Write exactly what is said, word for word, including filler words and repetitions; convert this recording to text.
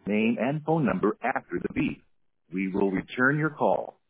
name and phone number after the beep. We will return your call.